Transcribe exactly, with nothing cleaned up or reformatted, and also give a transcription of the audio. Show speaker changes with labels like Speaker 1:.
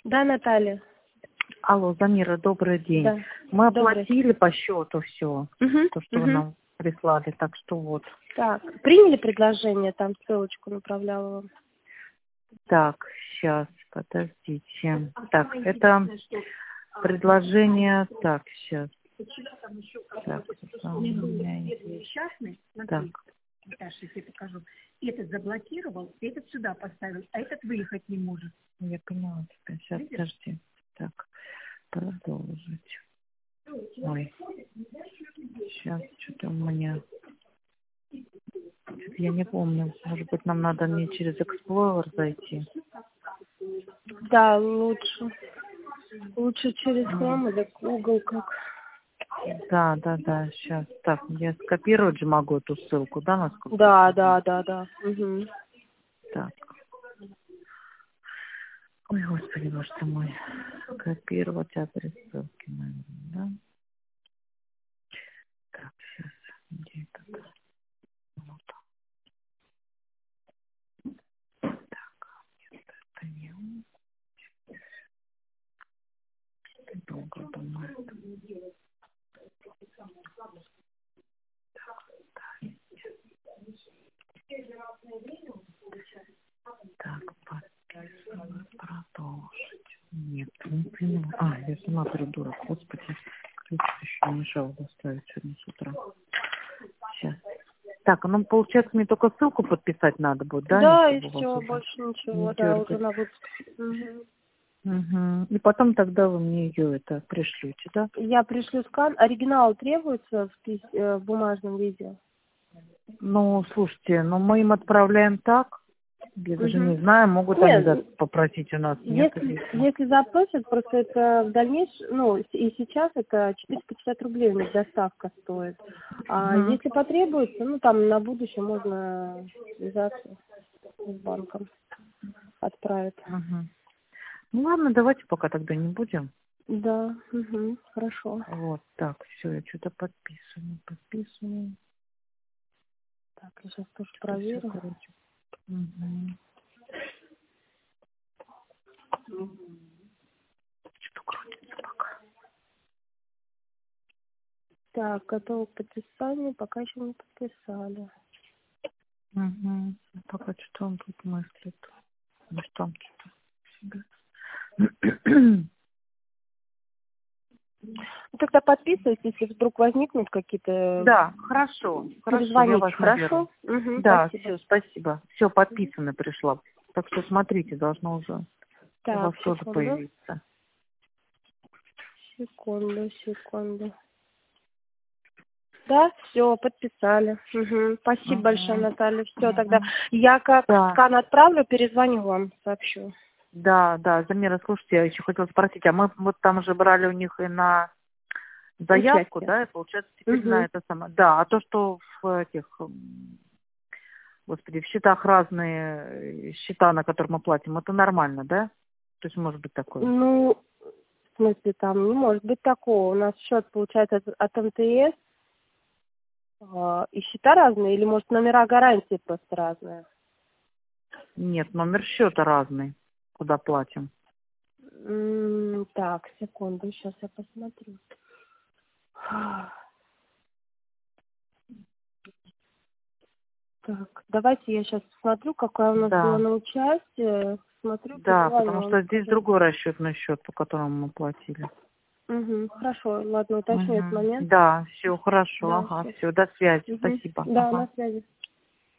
Speaker 1: Да, Наталья.
Speaker 2: Алло, Замира, добрый день.
Speaker 1: Да.
Speaker 2: Мы
Speaker 1: Добрый.
Speaker 2: оплатили по счету все,
Speaker 1: Угу.
Speaker 2: то, что вы
Speaker 1: Угу.
Speaker 2: нам прислали, так что вот.
Speaker 1: Так, приняли предложение, там ссылочку направляла вам.
Speaker 2: Так, сейчас, подождите. Так, это предложение, так, сейчас. Так, у меня есть. Так.
Speaker 3: Наташа, я тебе покажу. Этот заблокировал, этот сюда поставил, а этот выехать не может.
Speaker 2: Я поняла тебя. Сейчас,
Speaker 3: Видишь?
Speaker 2: подожди. Так, продолжить. Ой. Сейчас, что-то у меня... Я не помню. Может быть, нам надо не через Explorer зайти?
Speaker 1: Да, лучше. Лучше через Chrome или Google как.
Speaker 2: Да, да, да, сейчас. Так, я скопировать же могу эту ссылку, да, насколько?
Speaker 1: Да, да, да, да. Угу.
Speaker 2: Так. Ой, Господи, боже ты мой. Копировать адрес ссылки, наверное, да? Так, сейчас. Где это? Вот. Так, нет, это не он. Долго думаю. Так, подписано, продолжить. Нет, не поняла. А, я сама придурок, господи. Ключ еще не мешал доставить сегодня с утра. Сейчас. Так, ну, получается, мне только ссылку подписать надо будет, да?
Speaker 1: Да, и
Speaker 2: Ничего
Speaker 1: все,
Speaker 2: уже
Speaker 1: больше ничего,
Speaker 2: не
Speaker 1: да,
Speaker 2: дергать.
Speaker 1: уже на выпуск. Угу.
Speaker 2: Угу. И потом тогда вы мне ее это пришлете, да?
Speaker 1: Я пришлю скан. Оригинал требуется в, пис... э, в бумажном виде?
Speaker 2: Ну, слушайте, ну мы им отправляем так. Я даже не
Speaker 1: Угу.
Speaker 2: знаю, могут они да,
Speaker 1: Нет,
Speaker 2: попросить у нас. Нет,
Speaker 1: если,
Speaker 2: или...
Speaker 1: если запросят, просто это в дальнейшем, ну, и сейчас это четыреста пятьдесят рублей у них доставка стоит. А
Speaker 2: Угу.
Speaker 1: если потребуется, ну, там на будущее можно связаться с банком, отправить.
Speaker 2: Угу. Ну ладно, давайте пока тогда не будем.
Speaker 1: Да, угу, хорошо.
Speaker 2: Вот так, все, я что-то подписываю, подписываю.
Speaker 1: Так, я сейчас тоже
Speaker 2: Что-то все,
Speaker 1: проверю.
Speaker 2: короче. Угу. Что крутится пока.
Speaker 1: Так, готово к подписанию, пока еще не подписали.
Speaker 2: Угу. Пока что он тут мыслит. Может, там что-то.
Speaker 1: Ну, тогда подписывайтесь, если вдруг возникнут какие-то...
Speaker 2: Да, хорошо. Хорошо, я
Speaker 1: Перезвоните,
Speaker 2: вас
Speaker 1: хорошо?
Speaker 2: наберу.
Speaker 1: Угу,
Speaker 2: Да,
Speaker 1: спасибо.
Speaker 2: все, спасибо. Все подписано пришло. Так что смотрите, должно уже у вас
Speaker 1: Так,
Speaker 2: тоже
Speaker 1: секунду.
Speaker 2: появиться.
Speaker 1: Секунду, секунду. Да, все, подписали. Угу. Спасибо
Speaker 2: Угу.
Speaker 1: большое, Наталья. Все,
Speaker 2: Угу.
Speaker 1: тогда я как
Speaker 2: Да.
Speaker 1: скан отправлю, перезвоню вам, сообщу.
Speaker 2: Да, да, Замира, слушайте, я еще хотела спросить, а мы вот там же брали у них и на заявку,
Speaker 1: Участие.
Speaker 2: да, и получается теперь
Speaker 1: Угу.
Speaker 2: на это самое. Да, а то, что в этих, м, господи, в счетах разные счета, на которые мы платим, это нормально, да? То есть может быть такое?
Speaker 1: Ну, в смысле, там не может быть такого. У нас счет получается от, от МТС, а, и счета разные, или, может, номера гарантии просто разные?
Speaker 2: Нет, номер счета разный, куда платим.
Speaker 1: М, Так, секунду, сейчас я посмотрю. Так, давайте я сейчас посмотрю, какое у нас было
Speaker 2: Да,
Speaker 1: на участие. Смотрю,
Speaker 2: да,
Speaker 1: перезвоню
Speaker 2: потому
Speaker 1: вам,
Speaker 2: что здесь
Speaker 1: скажу.
Speaker 2: другой расчетный счет, по которому мы платили.
Speaker 1: Угу, хорошо, ладно, уточню этот
Speaker 2: Угу.
Speaker 1: момент.
Speaker 2: Да, все хорошо,
Speaker 1: Да,
Speaker 2: ага,
Speaker 1: всё.
Speaker 2: все, до связи,
Speaker 1: Угу.
Speaker 2: спасибо.
Speaker 1: Да,
Speaker 2: Ага.
Speaker 1: на связи.